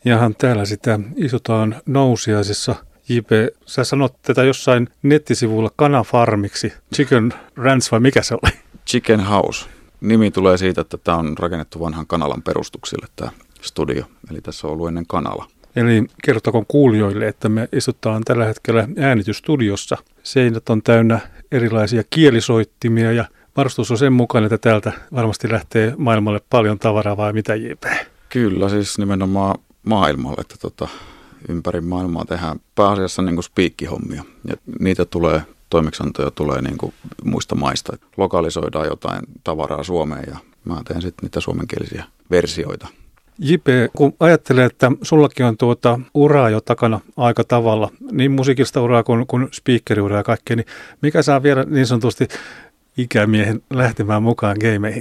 Jahan täällä sitä istutaan Nousiaisissa. JP, sä sanot tätä jossain nettisivulla kanafarmiksi. Chicken Ranch vai mikä se oli? Chicken House. Nimi tulee siitä, että tämä on rakennettu vanhan kanalan perustuksille tämä studio. Eli tässä on ollut ennen kanala. Eli kertokoon kuulijoille, että me istutaan tällä hetkellä äänitysstudiossa. Seinät on täynnä erilaisia kielisoittimia ja varustus on sen mukaan, että täältä varmasti lähtee maailmalle paljon tavaraa vai mitä JP? Kyllä, siis nimenomaan maailmalle, että ympäri maailmaa tehdään pääasiassa niin kuin spiikkihommia. Ja niitä tulee, toimeksiantoja tulee niin kuin muista maista. Lokalisoidaan jotain tavaraa Suomeen ja mä teen sitten niitä suomenkielisiä versioita. JP, kun ajattelee, että sullakin on uraa jo takana aika tavalla, niin musiikista uraa kuin speakeriuraa ja kaikkea, niin mikä saa vielä niin sanotusti ikämiehen lähtemään mukaan gameihin?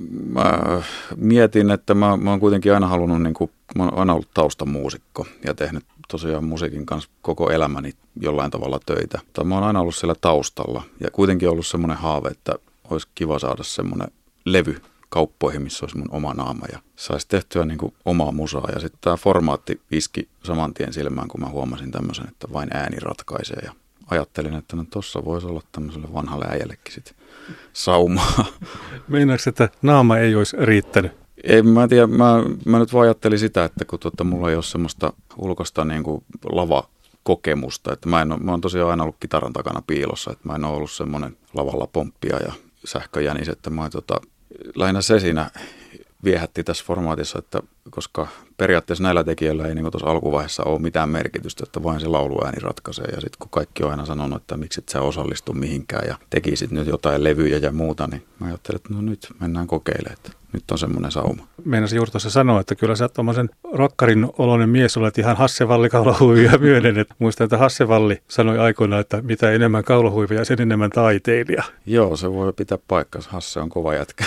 Mä mietin, että mä oon kuitenkin aina halunnut, mä oon aina ollut taustamuusikko ja tehnyt tosiaan musiikin kanssa koko elämäni jollain tavalla töitä. Mä oon aina ollut siellä taustalla ja kuitenkin ollut semmoinen haave, että olisi kiva saada semmoinen levy kauppoihin, missä olisi mun oma naama ja saisi tehtyä niin kuin omaa musaa. Ja sitten tämä formaatti iski saman tien silmään, kun mä huomasin tämmöisen, että vain ääni ratkaisee. Ja ajattelin, että no tossa voisi olla tämmöiselle vanhalle äijällekin sitten saumaa. Meinaatko, että naama ei olisi riittänyt? En mä tiedä, mä nyt vaan ajattelin sitä, että kun mulla ei ole semmoista ulkoista niin kuin lavakokemusta, että mä oon tosiaan aina ollut kitaran takana piilossa, että mä en ole ollut semmoinen lavalla pomppia ja sähköjänis, että mä lähinnä se siinä viehätti tässä formaatissa, että koska periaatteessa näillä tekijöillä ei niin kuin tuossa alkuvaiheessa ole mitään merkitystä, että vain se lauluääni ratkaisee. Ja sitten kun kaikki on aina sanonut, että miksi et sä osallistu mihinkään ja tekisit nyt jotain levyjä ja muuta, niin mä ajattelin, että no nyt mennään kokeilemaan, että nyt on semmoinen sauma. Meinasin juuri tuossa sanoa, että kyllä sä tuommoisen rokkarin oloinen mies olet ihan Hasse Valli kaulahuivia myöden. Muistan, että Hasse Valli sanoi aikoinaan, että mitä enemmän kaulahuivia, sen enemmän taiteilija. Joo, se voi pitää paikkansa. Hasse on kova jätkä.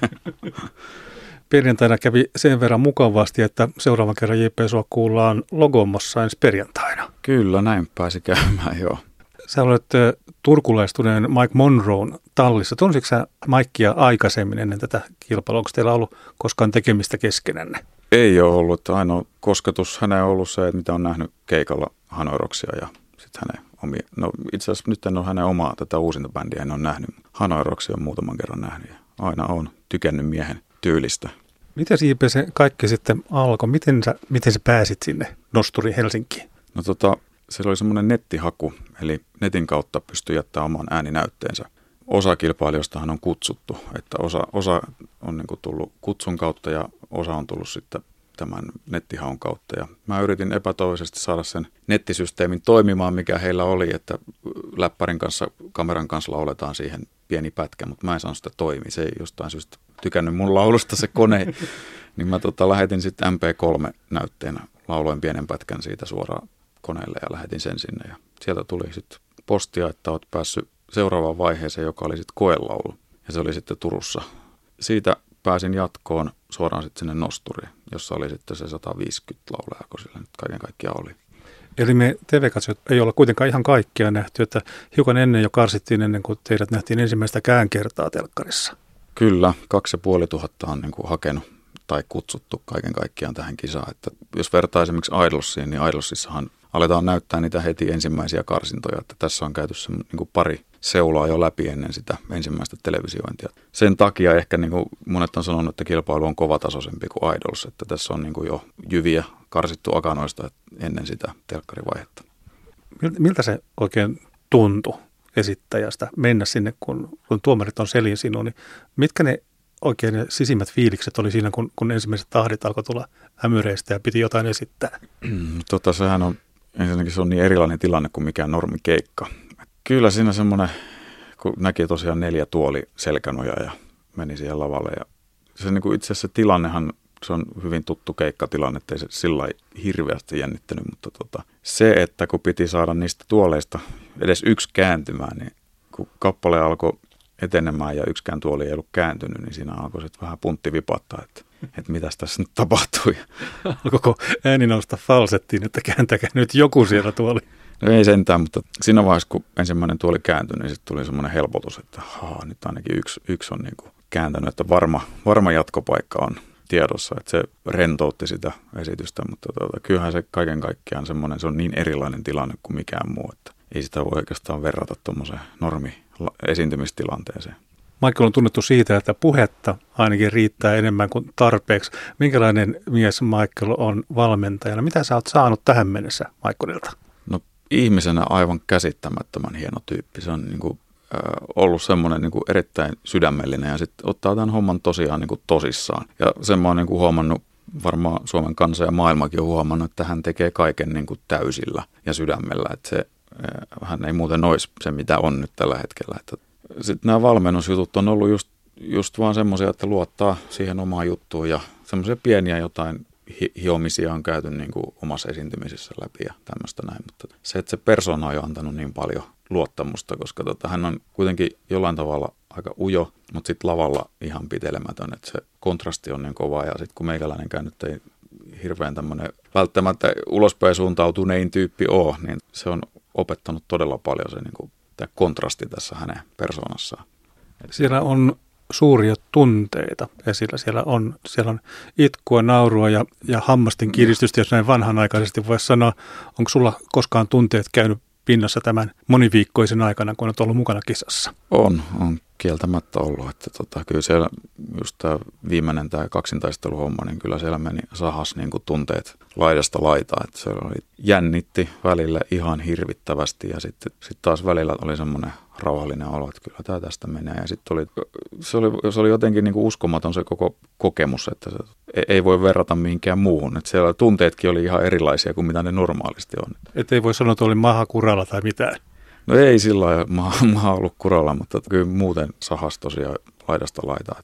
Perjantaina kävi sen verran mukavasti, että seuraavan kerran JP sua kuullaan Logomossa ensi perjantaina. Kyllä, näin pääsi käymään, joo. Sä olet turkulaistuneen Mike Monroen tallissa. Tunsitko sä Mikea aikaisemmin ennen tätä kilpailua? Onko teillä ollut koskaan tekemistä keskenänne? Ei ole ollut. Ainoa kosketus häneen on ollut se, että mitä on nähnyt keikalla Hanoi Rocksia ja sitten hänen omia. No itse asiassa nyt en ole hänen omaa tätä uusinta bändiä, en ole nähnyt. Hanoi Rocksia on muutaman kerran nähnyt ja aina on tykännyt miehen tyylistä. Miten JP se kaikki sitten alkoi? Miten sä pääsit sinne Nosturiin Helsinkiin? No se oli semmoinen nettihaku, eli netin kautta pystyi jättämään oman ääninäytteensä. Osa kilpailijoistahan on kutsuttu, että osa on niin kuin tullut kutsun kautta ja osa on tullut sitten tämän nettihaun kautta. Ja mä yritin epätoivoisesti saada sen nettisysteemin toimimaan, mikä heillä oli, että läppärin kanssa, kameran kanssa lauletaan siihen pieni pätkä, mutta mä en saanut sitä toimia. Se ei jostain syystä tykännyt mun laulusta se kone, niin mä lähetin sitten MP3-näytteenä, lauloin pienen pätkän siitä suoraan koneelle ja lähetin sen sinne. Ja sieltä tuli sitten postia, että oot päässyt seuraavaan vaiheeseen, joka oli sitten koelaulu. Ja se oli sitten Turussa. Siitä pääsin jatkoon suoraan sitten sinne Nosturiin, jossa oli sitten se 150 laulajaa, kun sillä nyt kaiken kaikkiaan oli. Eli me TV-katsojat ei olla kuitenkaan ihan kaikkia nähty, että hiukan ennen jo karsittiin ennen kuin teidät nähtiin ensimmäistäkään kertaa telkkarissa. Kyllä, 2500 on niin kuin hakenut tai kutsuttu kaiken kaikkiaan tähän kisaan. Että jos vertaa esimerkiksi Idolsiin, niin Idolsissahan aletaan näyttää niitä heti ensimmäisiä karsintoja. Että tässä on käyty se, niin kuin pari seulaa jo läpi ennen sitä ensimmäistä televisiointia. Sen takia ehkä niin kuin monet on sanonut, että kilpailu on kovatasoisempi kuin Idols. Että tässä on niin kuin jo jyviä karsittu akanoista ennen sitä telkkarivaihetta. Miltä se oikein tuntui esittäjästä mennä sinne, kun tuomarit on selin sinua, niin mitkä ne oikein ne sisimmät fiilikset oli siinä, kun ensimmäiset tahdit alkoi tulla ämyreistä ja piti jotain esittää? Sehän on, ensinnäkin se on niin erilainen tilanne kuin mikään normikeikka. Kyllä siinä semmoinen, kun näki tosiaan 4 tuoli selkänoja ja meni siihen lavalle. Ja se niin kuin itse asiassa tilannehan, se on hyvin tuttu keikkatilanne, ettei se sillä lailla hirveästi jännittänyt, mutta se, että kun piti saada niistä tuoleista edes yksi kääntymään, niin kun kappale alkoi etenemään ja yksikään tuoli ei ollut kääntynyt, niin siinä alkoi sitten vähän puntti vipattaa, että mitäs tässä nyt tapahtui. Alkoiko ääni nousta falsettiin, että kääntäkää nyt joku siellä tuoli? No ei sentään, mutta siinä vaiheessa, kun ensimmäinen tuoli kääntyi, niin sitten tuli semmoinen helpotus, että nyt ainakin yksi on niin kuin kääntänyt, että varma jatkopaikka on. tiedossa, että se rentoutti sitä esitystä, mutta kyllähän se kaiken kaikkiaan semmoinen, se on niin erilainen tilanne kuin mikään muu, että ei sitä voi oikeastaan verrata tuommoiseen normi-esiintymistilanteeseen. Michael on tunnettu siitä, että puhetta ainakin riittää enemmän kuin tarpeeksi. Minkälainen mies Michael on valmentajana? Mitä sä oot saanut tähän mennessä Michaelilta? No ihmisenä aivan käsittämättömän hieno tyyppi. Se on niin kuin, ollut semmoinen niin kuin erittäin sydämellinen ja sitten ottaa tämän homman tosiaan niin kuin tosissaan. Ja sen mä oon niin kuin huomannut, varmaan Suomen kansa ja maailmakin on huomannut, että hän tekee kaiken niin kuin täysillä ja sydämellä. Että hän ei muuten olisi se, mitä on nyt tällä hetkellä. Sitten nämä valmennusjutut on ollut just vaan semmoisia, että luottaa siihen omaan juttuun ja semmoisia pieniä jotain hiomisia on käyty niin kuin omassa esiintymisessä läpi ja tämmöistä näin. Mutta se, että se persona on jo antanut niin paljon luottamusta, koska hän on kuitenkin jollain tavalla aika ujo, mutta sitten lavalla ihan pitelemätön, että se kontrasti on niin kova ja sitten kun meikäläinen nyt ei hirveän tämmöinen välttämättä ulospäin suuntautunein tyyppi ole, niin se on opettanut todella paljon se niin kuin tämä kontrasti tässä hänen persoonassaan. Siellä on suuria tunteita esillä. Siellä on itkua, naurua ja hammasten kiristystä, jos näin vanhanaikaisesti voisi sanoa. Onko sulla koskaan tunteet käynyt pinnassa tämän moniviikkoisen aikana, kun olet ollut mukana kisassa? On kieltämättä ollut. Että kyllä siellä just tämä viimeinen tämä kaksintaisteluhomma, niin kyllä siellä meni sahas niin kuin tunteet laidasta laitaan. Että se jännitti välillä ihan hirvittävästi ja sitten taas välillä oli semmoinen rauhallinen olo, että kyllä tämä tästä menee. Ja sitten se oli jotenkin niin kuin uskomaton se koko kokemus, että se ei voi verrata mihinkään muuhun. Että siellä tunteetkin oli ihan erilaisia kuin mitä ne normaalisti on. Että ei voi sanoa, että oli maha kuralla tai mitään. No ei sillä lailla maha ollut kuralla, mutta kyllä muuten sahas tosiaan laidasta laitaan.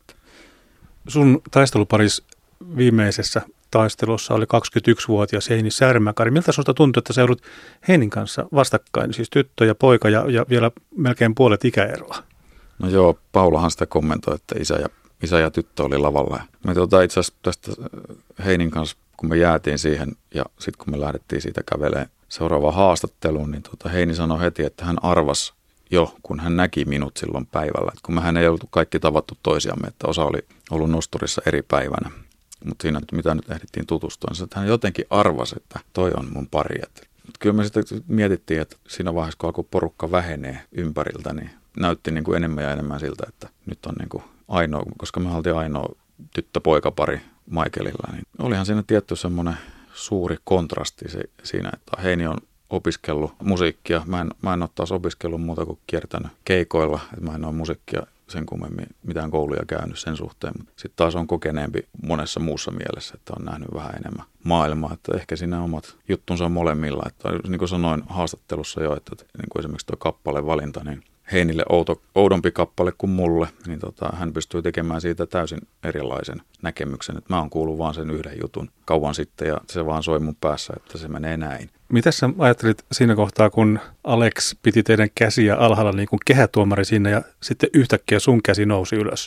Sun taisteluparis viimeisessä taistelussa oli 21-vuotias Heini Särmäkari. Miltä sinusta tuntui, että sä joudut Heinin kanssa vastakkain, siis tyttö ja poika ja vielä melkein puolet ikäeroa? No joo, Paulahan sitä kommentoi, että isä ja tyttö oli lavalla. Me itse asiassa tästä Heinin kanssa, kun me jäätiin siihen ja sitten kun me lähdettiin siitä kävelemään seuraavaan haastatteluun, niin Heini sanoi heti, että hän arvasi jo, kun hän näki minut silloin päivällä. Et kun mehän ei oltu kaikki tavattu toisiamme, että osa oli ollut nosturissa eri päivänä. Mutta siinä, mitä nyt ehdittiin tutustua, niin että hän jotenkin arvasi, että toi on mun pari. Kyllä me sitten mietittiin, että siinä vaiheessa, kun alkoi porukka vähenee ympäriltä, niin näytti niin kuin enemmän ja enemmän siltä, että nyt on niin kuin ainoa, koska me oltiin ainoa tyttö-poikapari Michaelilla, niin olihan siinä tietty semmoinen suuri kontrasti siinä, että Heini on opiskellut musiikkia. Mä en ole taas opiskellut muuta kuin kiertänyt keikoilla, että mä en ole musiikkia sen kummemmin mitään kouluja käynyt sen suhteen. Sitten taas on kokeneempi monessa muussa mielessä, että on nähnyt vähän enemmän maailmaa, että ehkä siinä omat juttunsa on molemmilla. Että niin kuin sanoin haastattelussa jo, että niin kuin esimerkiksi tuo kappale valinta, niin Heinille oudompi kappale kuin mulle, niin hän pystyy tekemään siitä täysin erilaisen näkemyksen. Että mä oon kuullut vaan sen yhden jutun kauan sitten ja se vaan soi mun päässä, että se menee näin. Mitä sä ajattelit siinä kohtaa, kun Alex piti teidän käsiä alhaalla niin kuin kehätuomari siinä ja sitten yhtäkkiä sun käsi nousi ylös?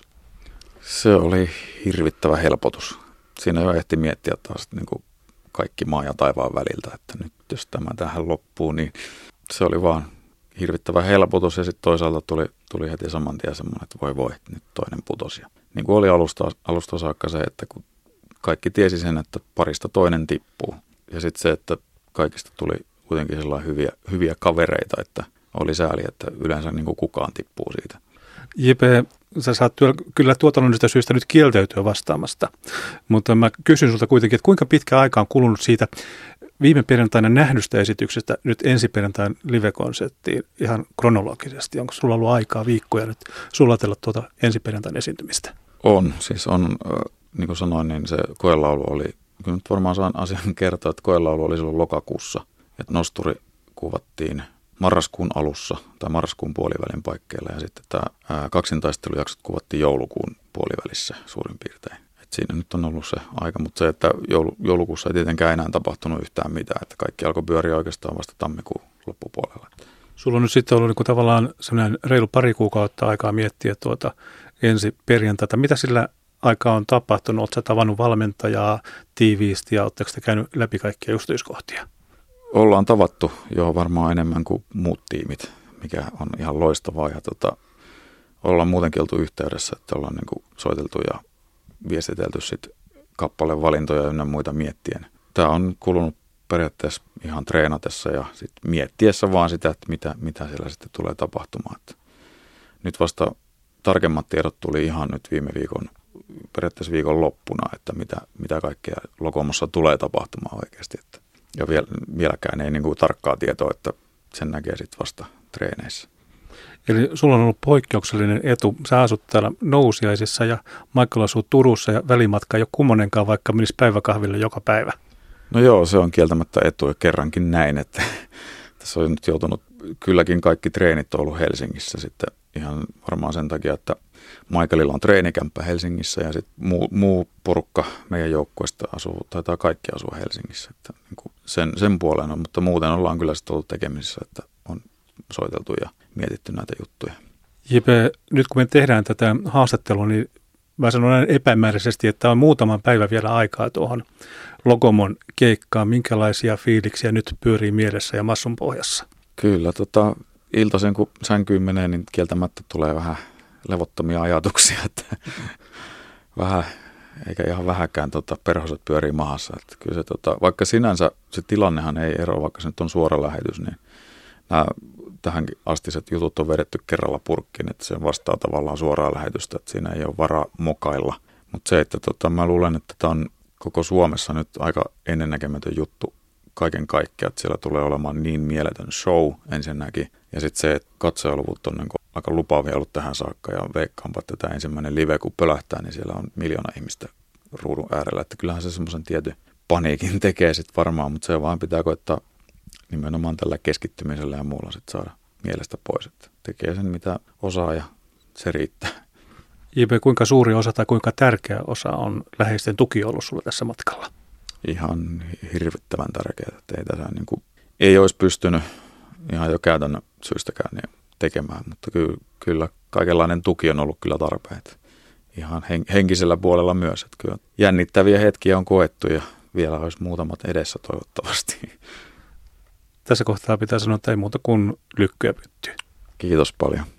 Se oli hirvittävä helpotus. Siinä jo ehti miettiä taas niin kuin kaikki maan ja taivaan väliltä, että nyt jos tämä tähän loppuu, niin se oli vaan hirvittävä helpotus ja sitten toisaalta tuli heti saman tien semmoinen, että voi, nyt toinen putosi. Niin kuin oli alusta saakka se, että kun kaikki tiesi sen, että parista toinen tippuu. Ja sitten se, että kaikista tuli kuitenkin sellainen hyviä kavereita, että oli sääli, että yleensä niin kuin kukaan tippuu siitä. J.P., sä saat kyllä tuotannollisesta syystä nyt kieltäytyä vastaamasta, mutta mä kysyn sulta kuitenkin, että kuinka pitkä aika on kulunut siitä viime perjantaina nähdystä esityksestä nyt ensi perjantain live-konserttiin ihan kronologisesti? Onko sulla ollut aikaa viikkoja nyt sulatella tuota ensi perjantain esiintymistä? On, siis on, niin kuin sanoin, niin se koelaulu oli, kyllä nyt varmaan saan asian kertoa, että koelaulu oli silloin lokakuussa, että nosturi kuvattiin marraskuun alussa tai marraskuun puolivälin paikkeilla ja sitten tämä kaksintaistelujaksot kuvattiin joulukuun puolivälissä suurin piirtein. Et siinä nyt on ollut se aika, mutta se, että joulukuussa ei tietenkään enää tapahtunut yhtään mitään, että kaikki alkoi pyöriä oikeastaan vasta tammikuun loppupuolella. Sulla on nyt sitten ollut niin kuin tavallaan sellainen reilu pari kuukautta aikaa miettiä tuota ensi perjantaita. Mitä sillä aikaa on tapahtunut? Oletko sä tavannut valmentajaa tiiviisti ja oletteko te käynyt läpi kaikkia yksityiskohtia? Ollaan tavattu jo varmaan enemmän kuin muut tiimit, mikä on ihan loistavaa. Ja ollaan muutenkin oltu yhteydessä, että ollaan niin kuin soiteltu ja viestitelty sit kappalevalintoja ynnä muita miettien. Tämä on kulunut periaatteessa ihan treenatessa ja sit miettiessä vaan sitä, että mitä siellä sitten tulee tapahtumaan. Että nyt vasta tarkemmat tiedot tuli ihan nyt viime viikon, periaatteessa viikon loppuna, että mitä kaikkea Lokomossa tulee tapahtumaan oikeasti. Ja vieläkään ei niin kuin tarkkaa tietoa, että sen näkee sitten vasta treeneissä. Eli sulla on ollut poikkeuksellinen etu. Sä asut täällä Nousiaisissa ja Michael asuu Turussa ja välimatka ei ole kummonenkaan, vaikka menisi päiväkahville joka päivä. No joo, se on kieltämättä etu ja kerrankin näin, että tässä on nyt joutunut, kylläkin kaikki treenit on ollut Helsingissä sitten ihan varmaan sen takia, että Michaelilla on treenikämppä Helsingissä ja sitten muu porukka meidän joukkueesta taitaa kaikki asua Helsingissä, että niin kuin sen puolen on, mutta muuten ollaan kyllä sitten ollut tekemisissä, että on soiteltu ja mietitty näitä juttuja. J.P., nyt kun me tehdään tätä haastattelua, niin mä sanon näin epämääräisesti, että on muutaman päivän vielä aikaa tuohon Lokomon keikkaan. Minkälaisia fiiliksiä nyt pyörii mielessä ja massun pohjassa? Kyllä, iltaisin kun sänkyyn menee, niin kieltämättä tulee vähän levottomia ajatuksia, että vähän, eikä ihan vähäkään perhoset pyörii mahassa. Että kyllä se, vaikka sinänsä se tilannehan ei eroa, vaikka se nyt on suora lähetys, niin nämä tähänkin astiset jutut on vedetty kerralla purkkiin, että se vastaa tavallaan suoraa lähetystä, että siinä ei ole varaa mokailla. Mutta se, että mä luulen, että tämä on koko Suomessa nyt aika ennennäkemätön juttu kaiken kaikkiaan, että siellä tulee olemaan niin mieletön show ensinnäkin. Ja sitten se, että katsojaluvut on niin aika lupaavia ollut tähän saakka ja veikkaanpa, että tämä ensimmäinen live kun pölähtää, niin siellä on 1 miljoona ihmistä ruudun äärellä. Että kyllähän se semmoisen tietyn paniikin tekee sitten varmaan, mutta se vaan pitää koittaa nimenomaan tällä keskittymisellä ja muulla sitten saada mielestä pois. Että tekee sen mitä osaa ja se riittää. J.P., kuinka suuri osa tai kuinka tärkeä osa on läheisten tuki ollut sulle tässä matkalla? Ihan hirvittävän tärkeää, että ei tässä ei olisi pystynyt ihan jo käytännön syystäkään niin tekemään, mutta kyllä kaikenlainen tuki on ollut kyllä tarpeen. Ihan henkisellä puolella myös, että kyllä jännittäviä hetkiä on koettu ja vielä olisi muutamat edessä toivottavasti. Tässä kohtaa pitää sanoa, että ei muuta kuin lykkyä pyttyy. Kiitos paljon.